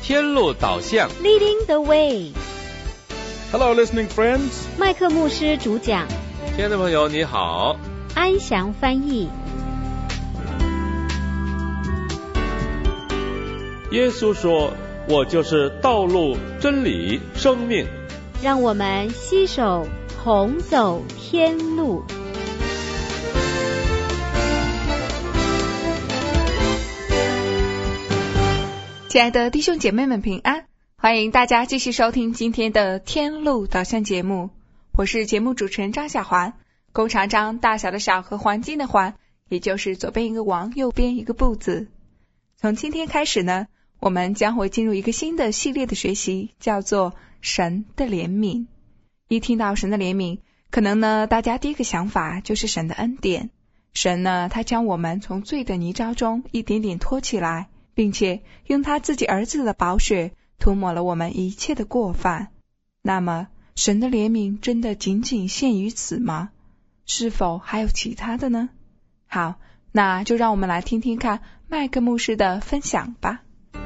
天路导向 Leading the way. Hello, listening friends. 麦克牧师主讲， 亲爱的朋友你好， 安祥翻译。 耶稣说，我就是道路、真理、生命。 让我们携手同走天路。 亲爱的弟兄姐妹们平安，欢迎大家继续收听今天的天路导向节目，我是节目主持人张小环，弓长张，大小的小和黄金的环，也就是左边一个王，右边一个不字。从今天开始呢，我们将会进入一个新的系列的学习，叫做神的怜悯。一听到神的怜悯，可能呢大家第一个想法就是神的恩典。神呢，他将我们从罪的泥沼中一点点拖起来，并且用他自己儿子的宝血涂抹了我们一切的过犯。那么神的怜悯真的仅仅限于此吗？是否还有其他的呢？好，那就让我们来听听看麦克牧师的分享吧。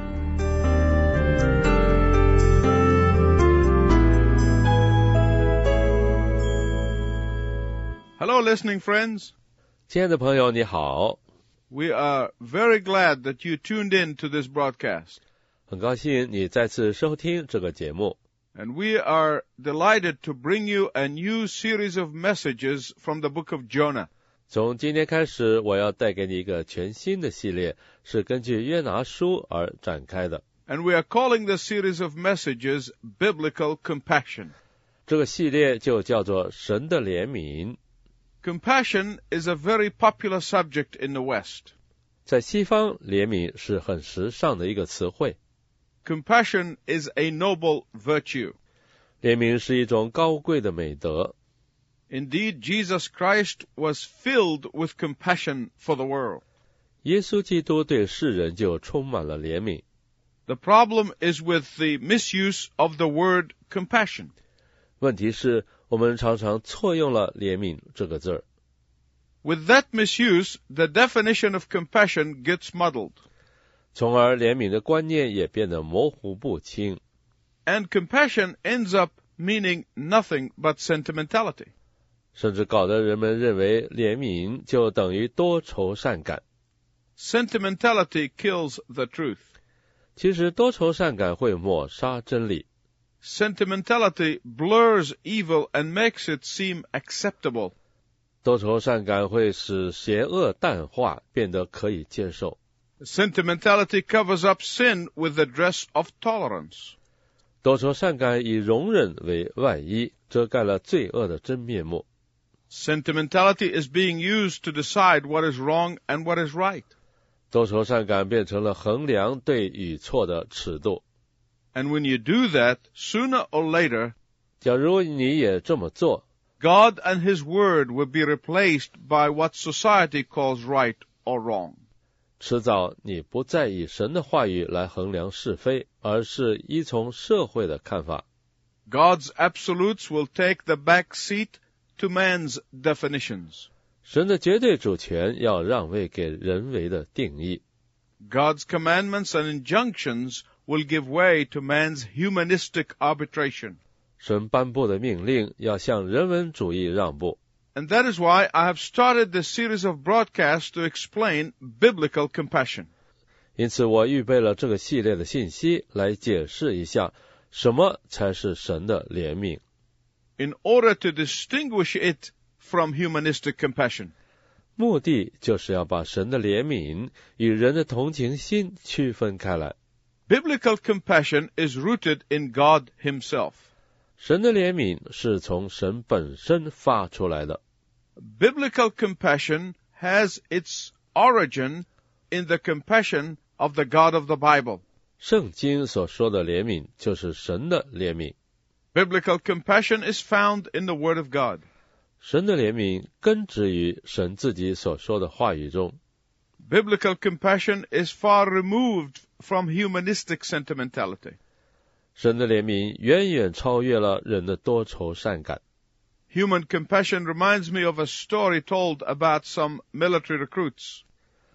Hello, listening friends. 亲爱的朋友你好， We are very glad that you tuned in to this broadcast. 很高兴你再次收听这个节目， And we are delighted to bring you a new series of messages from the book of Jonah. 从今天开始我要带给你一个全新的系列，是根据约拿书而展开的。 And we are calling this series of messages Biblical Compassion. 这个系列就叫做神的怜悯。 Compassion is a very popular subject in the West. 在西方，怜悯是很时尚的一个词汇。 Compassion is a noble virtue. 怜悯是一种高贵的美德。 Indeed, Jesus Christ was filled with compassion for the world. 耶稣基督对世人就充满了怜悯。 The problem is with the misuse of the word compassion. 问题是我们常常错用了怜悯这个字儿。 With that misuse, the definition of compassion gets muddled. 从而怜悯的观念也变得模糊不清。 And compassion ends up meaning nothing but sentimentality. 甚至搞得人们认为怜悯就等于多愁善感。 Sentimentality kills the truth. 其实多愁善感会抹杀真理。 Sentimentality blurs evil and makes it seem acceptable. 多愁善感会使邪恶淡化，变得可以接受。 Sentimentality covers up sin with the dress of tolerance. 多愁善感以容忍为外衣，遮盖了罪恶的真面目。 Sentimentality is being used to decide what is wrong and what is right. 多愁善感变成了衡量对与错的尺度。 And when you do that, sooner or later, 假如你也这么做， God and His Word will be replaced by what society calls right or wrong. 迟早你不再以神的话语来衡量是非，而是依从社会的看法。 God's absolutes will take the back seat to man's definitions. 神的绝对主权要让位给人为的定义。 God's commandments and injunctions will give way to man's humanistic arbitration. 神颁布的命令要向人文主义让步。 And that is why I have started this series of broadcasts to explain biblical compassion. 因此我预备了这个系列的信息来解释一下什么才是神的怜悯。 In order to distinguish it from humanistic compassion. 目的就是要把神的怜悯与人的同情心区分开来。 Biblical compassion is rooted in God Himself. 神的怜悯是从神本身发出来的。 Biblical compassion has its origin in the compassion of the God of the Bible. 圣经所说的怜悯就是神的怜悯。 Biblical compassion is found in the Word of God. 神的怜悯根植于神自己所说的话语中。 Biblical compassion is far removed from humanistic sentimentality. 神的怜悯远远超越了人的多愁善感。 Human compassion reminds me of a story told about some military recruits.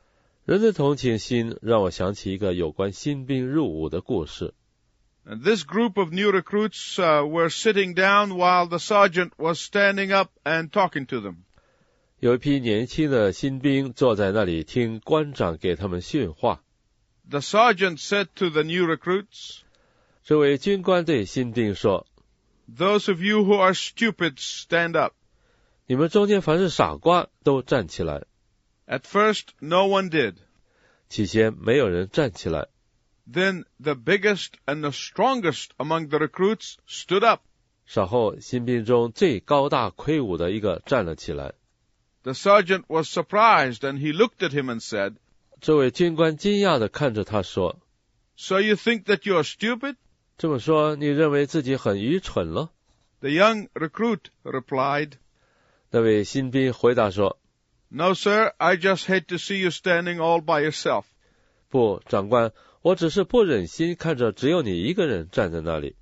人的同情心让我想起一个有关新兵入伍的故事。 And this group of new recruits were sitting down while the sergeant was standing up and talking to them. 有一批年轻的新兵坐在那里听官长给他们训话。 The sergeant said to the new recruits, 这位军官对新兵说， Those of you who are stupid, stand up. 你们中间凡是傻瓜都站起来。 At first, no one did. 起先没有人站起来， Then the biggest and the strongest among the recruits stood up. 稍后新兵中最高大魁梧的一个站了起来。 The sergeant was surprised, and he looked at him and said, 这位军官惊讶地看着他说， So you think that you are stupid? 这么说你认为自己很愚蠢了？ The young recruit replied, 那位新兵回答说， No, sir, I just hate to see you standing all by yourself. 不，长官，我只是不忍心看着只有你一个人站在那里。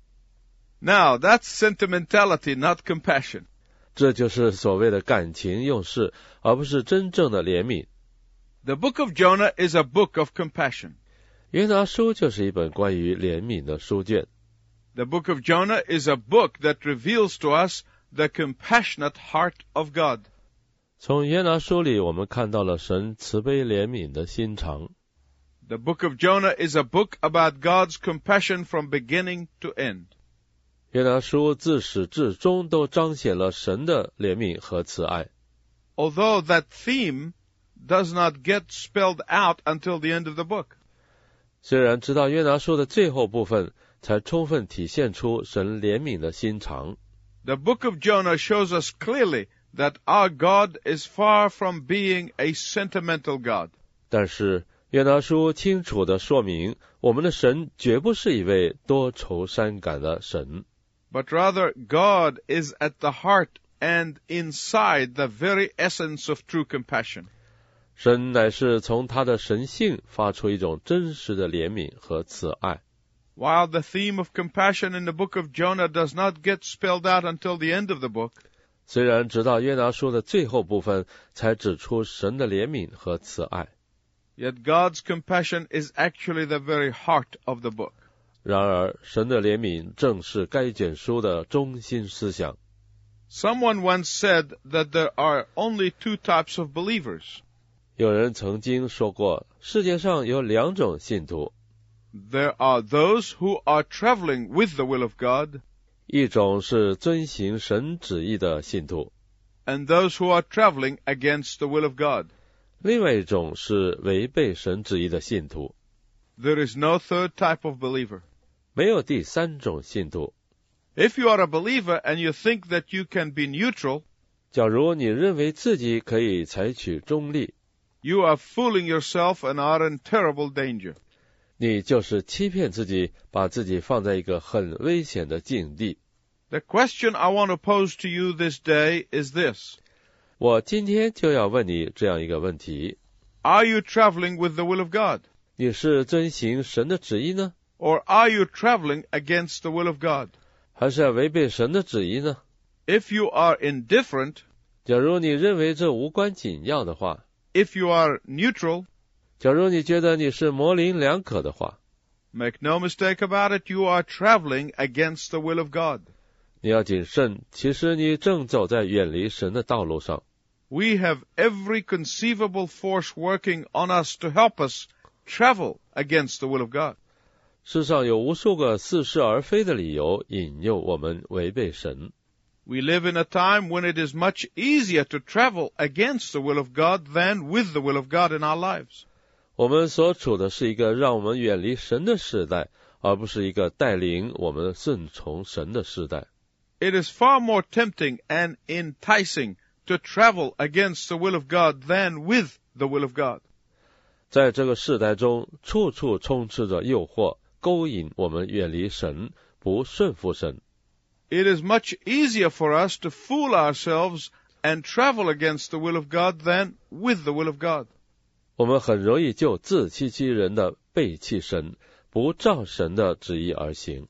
Now, that's sentimentality, not compassion. 这就是所谓的感情用事，而不是真正的怜悯。 The book of Jonah is a book of compassion. 约拿书就是一本关于怜悯的书卷。 The book of Jonah is a book that reveals to us the compassionate heart of God. 从约拿书里，我们看到了神慈悲怜悯的心肠。 The book of Jonah is a book about God's compassion from beginning to end. 约拿书自始至终都彰显了神的怜悯和慈爱。 Although that theme does not get spelled out until the end of the book. 虽然直到约拿书的最后部分才充分体现出神怜悯的心肠。 The book of Jonah shows us clearly that our God is far from being a sentimental God. 但是约拿书清楚地说明，我们的神绝不是一位多愁善感的神， But rather, God is at the heart and inside the very essence of true compassion. 神乃是从他的神性发出一种真实的怜悯和慈爱。 While the theme of compassion in the book of Jonah does not get spelled out until the end of the book, 虽然直到约拿书的最后部分才指出神的怜悯和慈爱， yet God's compassion is actually the very heart of the book. 然而神的怜悯正是该卷书的中心思想。 Someone once said that there are only two types of believers. 有人曾经说过，世界上有两种信徒， There are those who are traveling with the will of God, 一种是遵行神旨意的信徒， and those who are traveling against the will of God. 另外一种是违背神旨意的信徒。 There is no third type of believer. 没有第三种信徒。 If you are a believer and you think that you can be neutral, 假如你认为自己可以采取中立， you are fooling yourself and are in terrible danger. 你就是欺骗自己，把自己放在一个很危险的境地。 The question I want to pose to you this day is this. 我今天就要问你这样一个问题： Are you traveling with the will of God? 你是遵行神的旨意呢， Or are you traveling against the will of God? 还是违背神的旨意呢？ If you are indifferent, 假如你认为这无关紧要的话， if you are neutral, 假如你觉得你是模棱两可的话， make no mistake about it, you are traveling against the will of God. 你要谨慎，其实你正走在远离神的道路上。 We have every conceivable force working on us to help us travel against the will of God. 世上有无数个似是而非的理由引诱我们违背神。 We live in a time when it is much easier to travel against the will of God than with the will of God in our lives. 我们所处的是一个让我们远离神的时代，而不是一个带领我们顺从神的时代。 It is far more tempting and enticing to travel against the will of God than with the will of God. 在这个世代中，处处充斥着诱惑，勾引我们远离神，不顺服神。 It is much easier for us to fool ourselves and travel against the will of God than with the will of God. 我们很容易就自欺欺人的背弃神，不照神的旨意而行。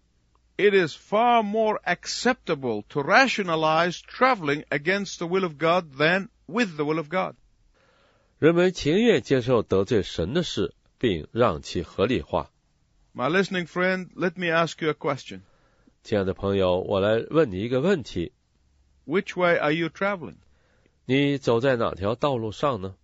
It is far more acceptable to rationalize traveling against the will of God than with the will of God. 人们情愿接受得罪神的事，并让其合理化。 My listening friend, let me ask you a question. 亲爱的朋友，我来问你一个问题。 Which way are you traveling? 你走在哪条道路上呢？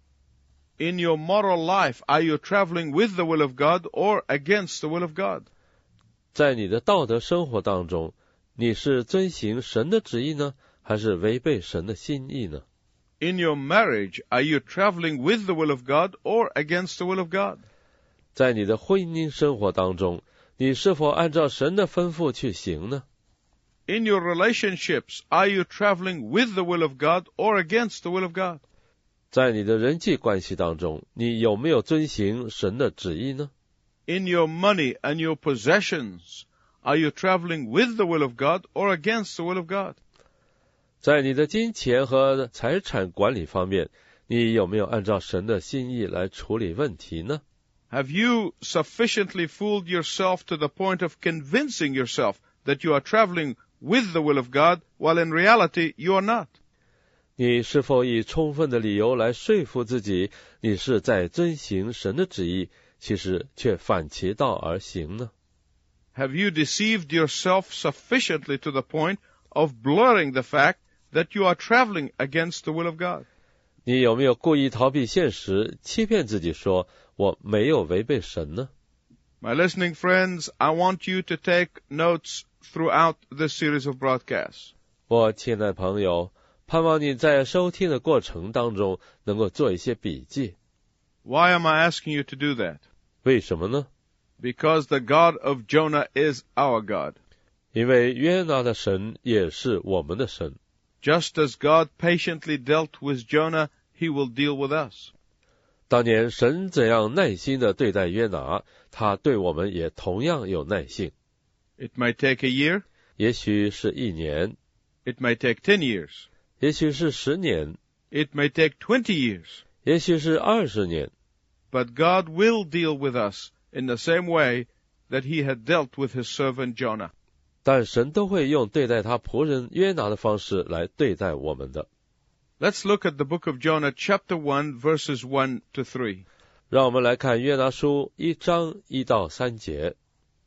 In your moral life, are you traveling with the will of God or against the will of God? 在你的道德生活当中，你是遵行神的旨意呢，还是违背神的心意呢？ In your marriage, are you traveling with the will of God or against the will of God? 在你的婚姻生活当中，你是否按照神的吩咐去行呢？ In your relationships, are you traveling with the will of God or against the will of God? 在你的人际关系当中，你有没有遵行神的旨意呢？ In your money and your possessions, are you traveling with the will of God or against the will of God? 在你的金钱和财产管理方面，你有没有按照神的心意来处理问题呢？ Have you sufficiently fooled yourself to the point of convincing yourself that you are traveling with the will of God, while in reality you are not? 你是否以充分的理由来说服自己，你是在遵行神的旨意，其实却反其道而行呢？ Have you deceived yourself sufficiently to the point of blurring the fact that you are traveling against the will of God? 你有没有故意逃避现实，欺骗自己说我没有违背神呢？ My listening friends, I want you to take notes throughout this series of broadcasts. 我亲爱的朋友，盼望你在收听的过程当中能够做一些笔记。 Why am I asking you to do that? 为什么呢？ Because the God of Jonah is our God. 因为约拿的神也是我们的神。 Just as God patiently dealt with Jonah, he will deal with us. 当年神怎样耐心地对待约拿，他对我们也同样有耐性。 It may take a year. 也许是1年， It may take 10 years. 也许是10年， It may take 20 years. 也许是20年。 But God will deal with us in the same way that he had dealt with his servant Jonah. 但神都会用对待他仆人约拿的方式来对待我们的。 Let's look at the book of Jonah, chapter 1, verses 1 to 3. 让我们来看约拿书1章1到3节。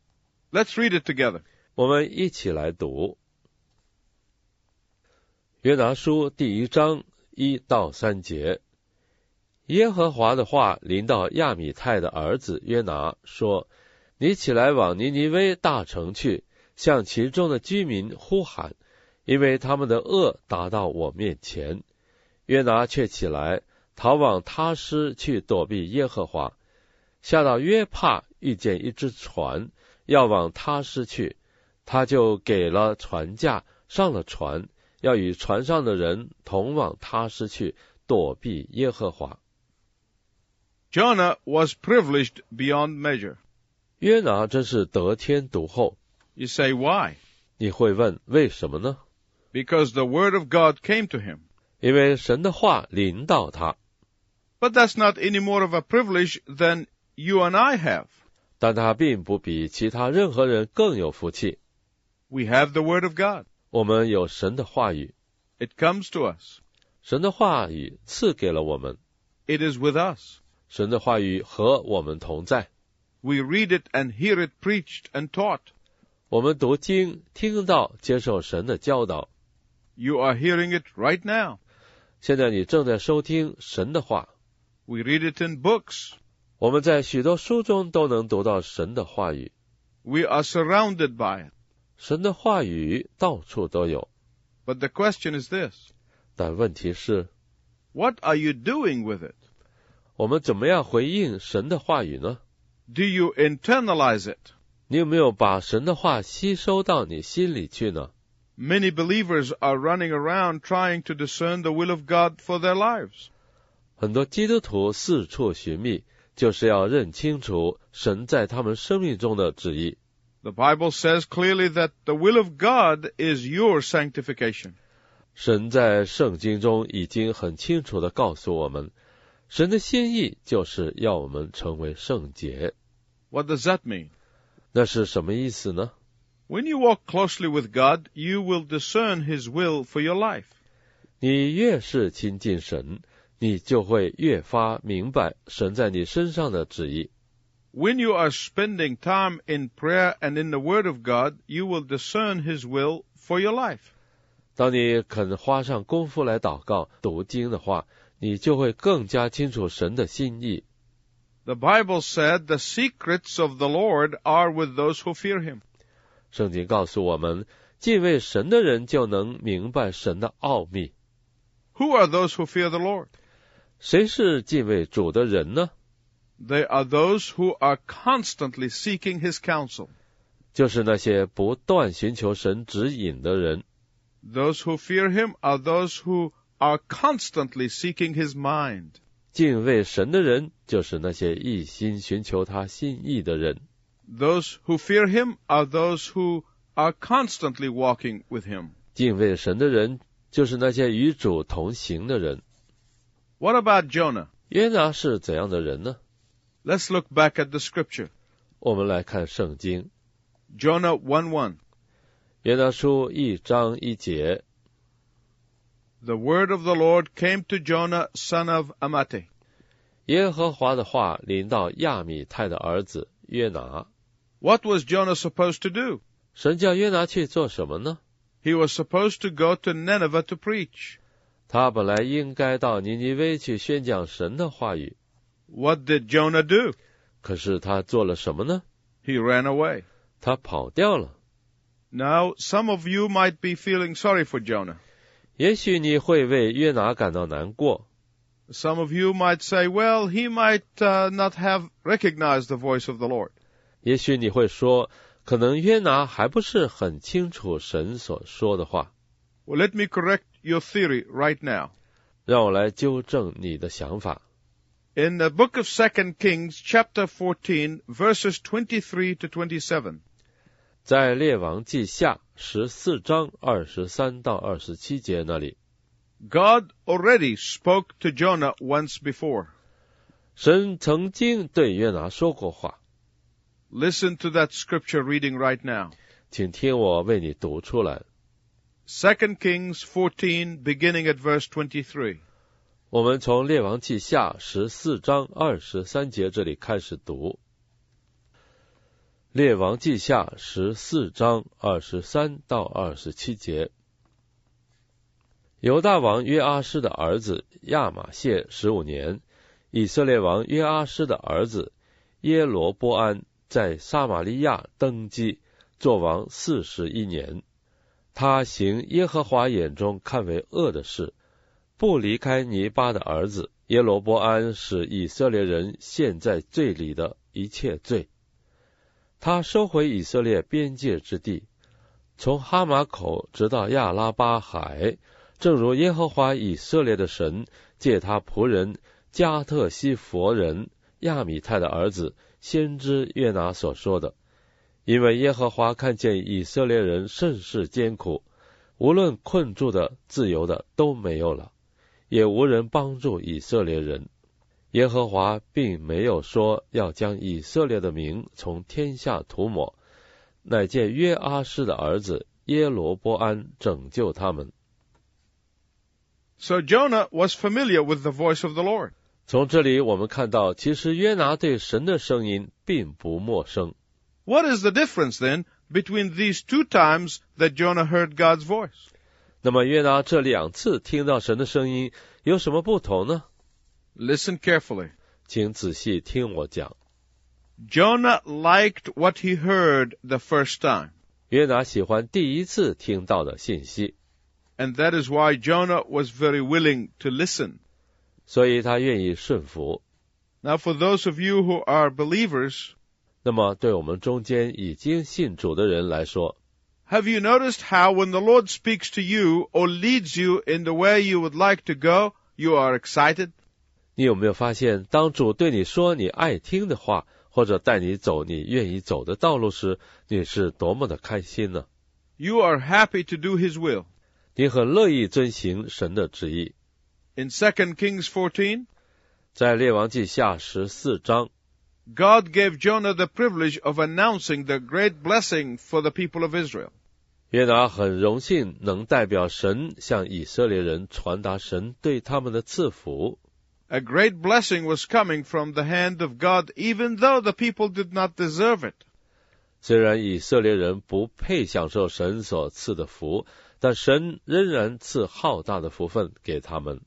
Let's read it together. 我们一起来读。约拿书第1章1到3节。耶和华的话临到亚米太的儿子约拿，说：你起来往尼尼微大城去，向其中的居民呼喊，因为他们的恶达到我面前。约拿却起来，逃往他施去躲避耶和华。下到约帕，遇见一只船，要往他施去，他就给了船价，上了船，要与船上的人同往他施去，躲避耶和华。 Jonah was privileged beyond measure. 约拿真是得天独厚。 You say, why? 你会问为什么呢？ Because the word of God came to him. 因为神的话临到他。 But that's not any more of a privilege than you and I have. 但他并不比其他任何人更有福气。 We have the word of God. 我们有神的话语， It comes to us. 神的话语赐给了我们， It is with us. 神的话语和我们同在。 We read it and hear it preached and taught. 我们读经、听到、接受神的教导。 You are hearing it right now. 现在你正在收听神的话。 We read it in books. 我们在许多书中都能读到神的话语。 We are surrounded by it. 神的话语到处都有。 But the question is this. 但问题是， What are you doing with it? 我们怎么样回应神的话语呢？ Do you internalize it? 你有没有把神的话吸收到你心里去呢？ Many believers are running around trying to discern the will of God for their lives. 很多基督徒四处寻觅，就是要认清楚神在他们生命中的旨意。 The Bible says clearly that the will of God is your sanctification. 神在圣经中已经很清楚地告诉我们，神的心意就是要我们成为圣洁。 What does that mean? 那是什么意思呢？ When you walk closely with God, you will discern His will for your life. 你越是亲近神， 你就会越发明白神在你身上的旨意。 When you are spending time in prayer and in the Word of God, you will discern His will for your life. 当你肯花上功夫来祷告、读经的话，你就会更加清楚神的心意。 The Bible said, "The secrets of the Lord are with those who fear Him." 圣经告诉我们，敬畏神的人就能明白神的奥秘。 Who are those who fear the Lord? 谁是敬畏主的人呢？ They are those who are constantly seeking His counsel. 就是那些不断寻求神指引的人。 Those who fear Him are those who are constantly seeking His mind. 敬畏神的人，就是那些一心寻求他心意的人。 Those who fear Him are those who are constantly walking with Him. 敬畏神的人，就是那些与主同行的人。 What about Jonah? 约拿是怎样的人呢？ Let's look back at the scripture. 我们来看圣经。 Jonah 1:1. 约拿书1章1节。 The word of the Lord came to Jonah, son of Amittai. 耶和华的话临到亚米太的儿子约拿。 What was Jonah supposed to do? 神叫约拿去做什么呢？ He was supposed to go to Nineveh to preach. 他本来应该到尼尼微去宣讲神的话语。 What did Jonah do? 可是他做了什么呢？ He ran away. 他跑掉了。 Now, some of you might be feeling sorry for Jonah. 也许你会为约拿感到难过。 Some of you might say, well, he might not have recognized the voice of the Lord. 也许你会说，可能约拿还不是很清楚神所说的话。 Well, let me correct your theory right now. 让我来纠正你的想法。 In the book of 2 Kings, chapter 14, verses 23 to 27. 在列王记下14章23到27节那里， God already spoke to Jonah once before. 神曾经对约拿说过话。 Listen to that scripture reading right now. 请听我为你读出来。 2 Kings 14, beginning at verse 23. 我们从列王记下14章23节这里开始读。列王记下14章23到27节。犹大王约阿施的儿子亚玛谢15年，以色列王约阿施的儿子耶罗波安在撒玛利亚登基，作王41年。他行耶和华眼中看为恶的事，不离开尼巴的儿子耶罗波安使以色列人陷在罪里的一切罪。他收回以色列边界之地，从哈马口直到亚拉巴海，正如耶和华以色列的神借他仆人加特西弗人亚米太的儿子先知约拿所说的。因为耶和华看见以色列人甚是艰苦，无论困住的自由的都没有了，也无人帮助以色列人。耶和华并没有说要将以色列的名从天下涂抹，乃借约阿施的儿子耶罗波安拯救他们。 So Jonah was familiar with the voice of the Lord. 从这里我们看到，其实约拿对神的声音并不陌生。 What is the difference then between these two times that Jonah heard God's voice? 那么约拿这2次听到神的声音有什么不同呢？ Listen carefully. 请仔细听我讲。 Jonah liked what he heard the first time. 约拿喜欢第一次听到的信息， And that is why Jonah was very willing to listen. 所以他愿意顺服。 Now for those of you who are believers, 那么对我们中间已经信主的人来说， have you noticed how when the Lord speaks to you or leads you in the way you would like to go, you are excited? 你有没有发现，当主对你说你爱听的话，或者带你走你愿意走的道路时，你是多么的开心呢？ You are happy to do His will. 你很乐意遵行神的旨意。 In 2 Kings 14, 在列王记下14章， God gave Jonah the privilege of announcing the great blessing for the people of Israel. 约拿很荣幸能代表神向以色列人传达神对他们的赐福。 A great blessing was coming from the hand of God, even though the people did not deserve it. 虽然以色列人不配享受神所赐的福，但神仍然赐浩大的福分给他们。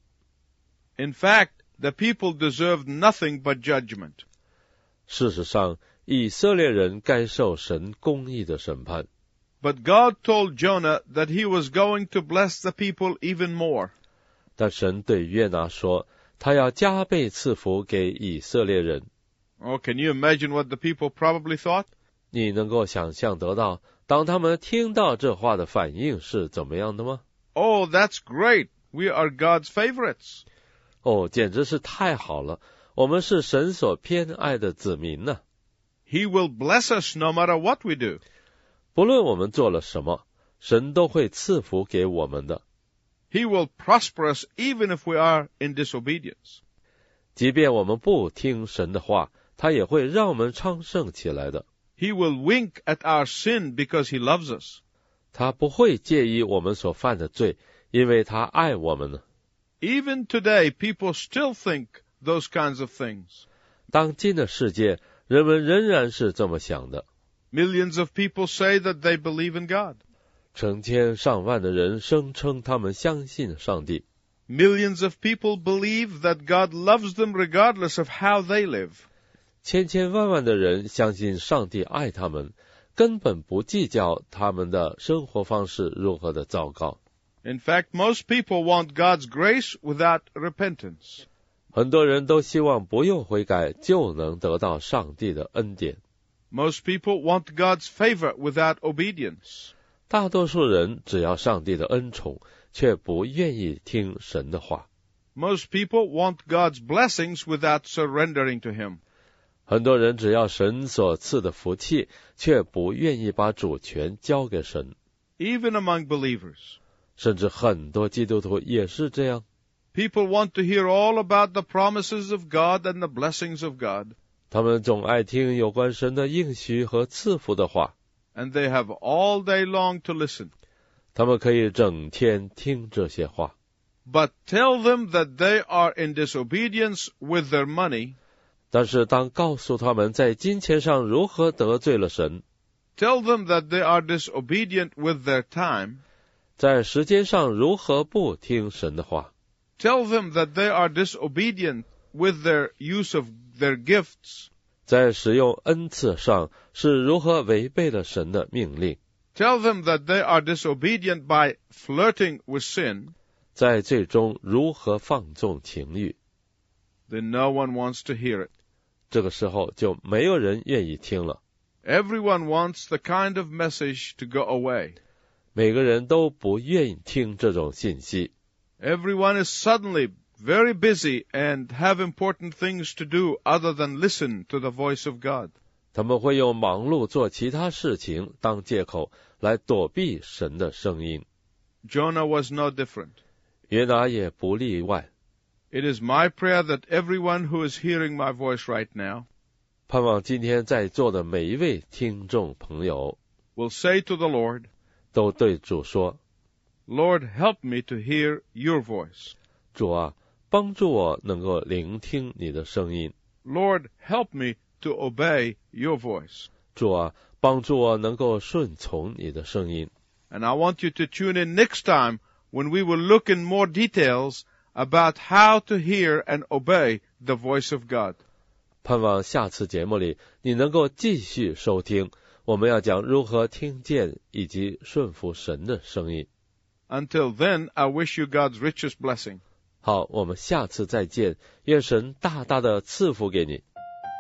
In fact, the people deserved nothing but judgment. 事实上，以色列人该受神公义的审判。 But God told Jonah that he was going to bless the people even more. 但神对约拿说，他要加倍赐福给以色列人。 Oh, can you imagine what the people probably thought? 你能够想象得到，当他们听到这话的反应是怎么样的吗？ Oh, that's great. We are God's favorites. 哦，简直是太好了，我们是神所偏爱的子民呢。 He will bless us no matter what we do. 不论我们做了什么，神都会赐福给我们的。 He will prosper us even if we are in disobedience. 即便我们不听神的话，他也会让我们昌盛起来的。 He will wink at our sin because he loves us. 他不会介意我们所犯的罪，因为他爱我们呢。 Even today, people still think those kinds of things. 当今的世界，人们仍然是这么想的。 Millions of people say that they believe in God. 成千上万的人声称他们相信上帝。 Millions of people believe that God loves them regardless of how they live. 千千万万的人相信上帝爱他们，根本不计较他们的生活方式如何的糟糕。 In fact, most people want God's grace without repentance. 很多人都希望不用悔改就能得到上帝的恩典。 Most people want God's favor without obedience. 大多数人只要上帝的恩宠，却不愿意听神的话。 Most people want God's blessings without surrendering to Him. 很多人只要神所赐的福气，却不愿意把主权交给神。 Even among believers. 甚至很多基督徒也是这样。 People want to hear all about the promises of God and the blessings of God. 他们总爱听有关神的应许和赐福的话。 And they have all day long to listen. 他们可以整天听这些话。 But tell them that they are in disobedience with their money. 但是当告诉他们在金钱上如何得罪了神， Tell them that they are disobedient with their time. 在时间上如何不听神的话， Tell them that they are disobedient with their use of their gifts. 在使用恩赐上是如何违背了神的命令， Tell them that they are disobedient by flirting with sin. 在最终如何放纵情欲。 Then no one wants to hear it. 这个时候就没有人愿意听了。 Everyone wants the kind of message to go away. 每个人都不愿意听这种信息。 Everyone is suddenly very busy and have important things to do other than listen to the voice of God. 他们会用忙碌做其他事情当借口来躲避神的声音。 Jonah was no different. 约拿也不例外。 It is my prayer that everyone who is hearing my voice right now 盼望今天在座的每一位听众朋友 will say to the Lord, 都对主说， Lord, help me to hear your voice. 主啊，帮助我能够聆听你的声音。 Lord, help me to obey your voice. 主啊，帮助我能够顺从你的声音。 And I want you to tune in next time when we will look in more details about how to hear and obey the voice of God. 盼望下次节目里你能够继续收听，我们要讲如何听见以及顺服神的声音。 Until then, I wish you God's richest blessing. 好，我们下次再见，愿神大大的赐福给你。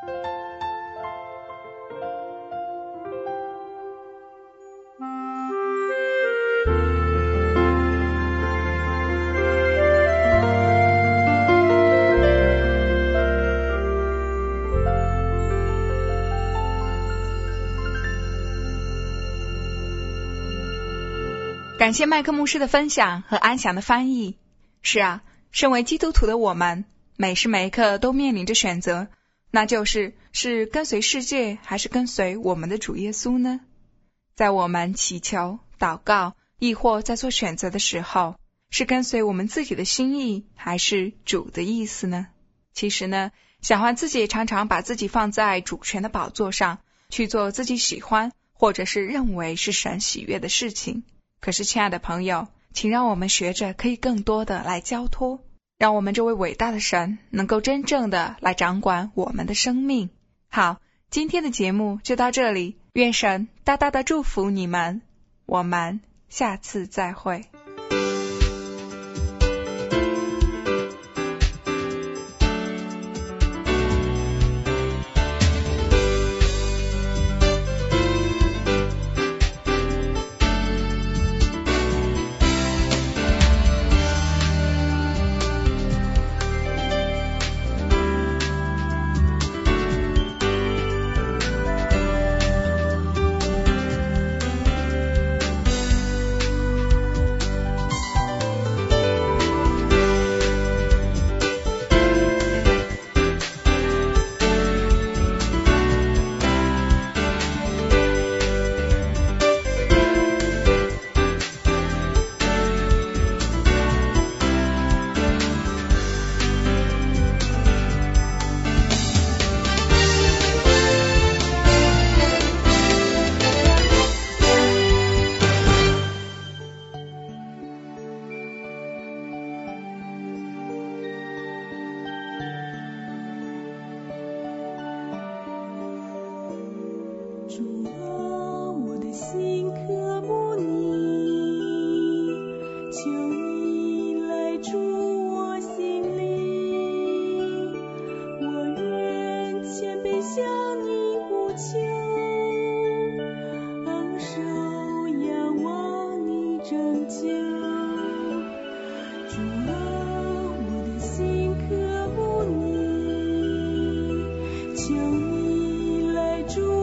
感谢麦克牧师的分享和安详的翻译。是啊，身为基督徒的我们，每时每刻都面临着选择，那就是跟随世界还是跟随我们的主耶稣呢？在我们祈求、祷告，亦或在做选择的时候，是跟随我们自己的心意，还是主的意思呢？ 其实呢，小环自己也常常把自己放在主权的宝座上，去做自己喜欢或者是认为是神喜悦的事情。可是亲爱的朋友，请让我们学着可以更多的来交托，让我们这位伟大的神能够真正的来掌管我们的生命。好，今天的节目就到这里，愿神大大的祝福你们，我们下次再会。 主啊，我的心渴慕你，求你来住我心里，我愿谦卑向你呼求，昂首仰望你拯救。主啊，我的心渴慕你，求你来住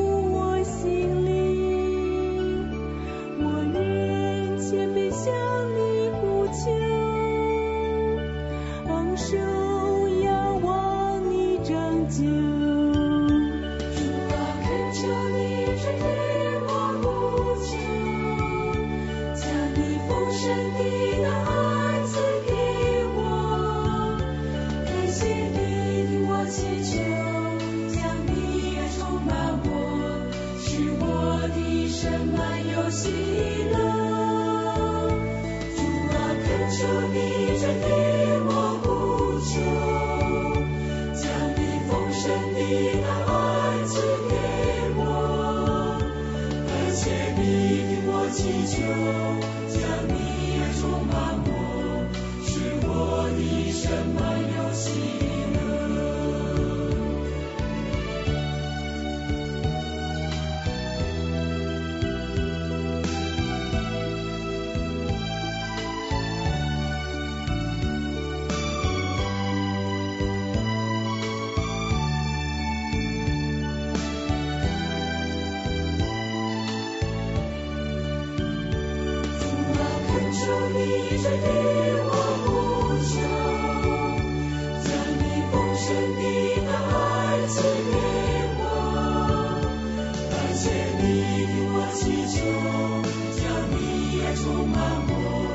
祈求，将你爱充满我。